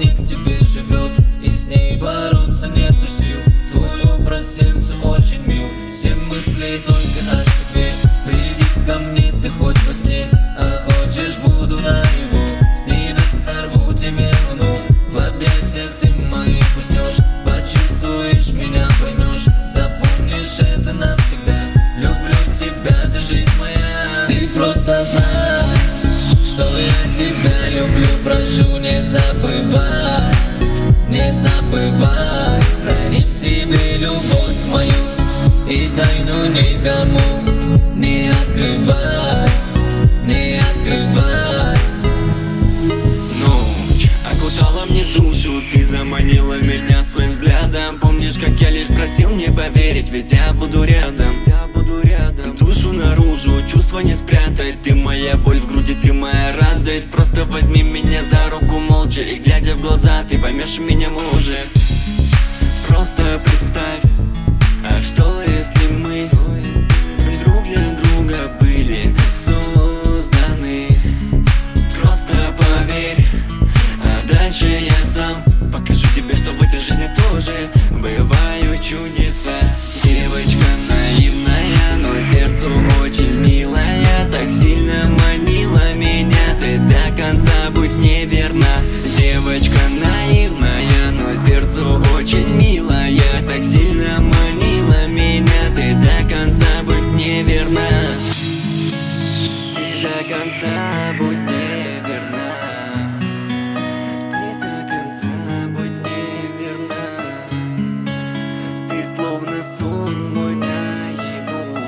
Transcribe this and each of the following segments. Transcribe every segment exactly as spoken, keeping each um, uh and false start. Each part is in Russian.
к тебе живет, и с ней бороться нету сил. Твой образ сердцу очень мил, все мысли только о тебе. Приди ко мне ты хоть во сне, а хочешь буду наяву. С небес сорву тебе луну, в объятиях ты моих уснешь. Почувствуешь меня, поймешь, запомнишь это навсегда. Люблю тебя, ты жизнь моя. Ты просто знай, что я тебя люблю, прошу, не забывай, не забывай. Храни в себе любовь мою и тайну никому не открывай, не открывай. Ночь окутала мне душу, ты заманила меня своим взглядом. Помнишь, как я лишь просил не поверить, ведь я буду рядом, я буду рядом. Душу наружу, чувства не спрятать. Ты моя боль в груди, ты моя радость. Просто возьми меня за руку молча, и глядя в глаза, ты поймешь меня, может. Просто представь, а что если мы друг для друга были созданы? Просто поверь, а дальше я сам покажу тебе, что в этой жизни тоже бывают чудеса. Девочка наивная, но сердцу очень милая, так сильно манила меня, ты до конца будь не верна. Девочка наивная, но сердцу очень милая, так сильно манила меня, ты до конца будь не верна. Ты до конца будь не верна. Ты до конца будь не верна. Ты словно сон мой наяву,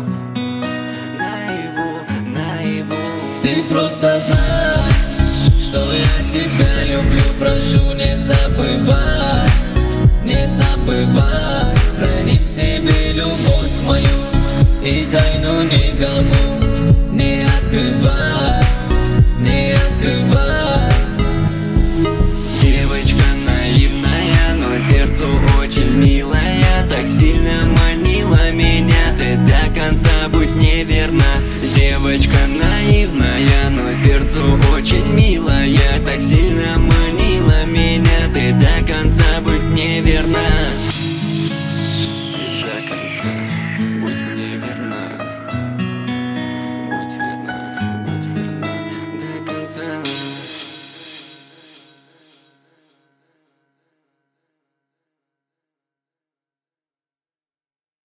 наяву, наяву. Ты просто знай, что я тебя люблю, прошу, не забывай, не забывай. Храни в себе любовь мою и тайну никому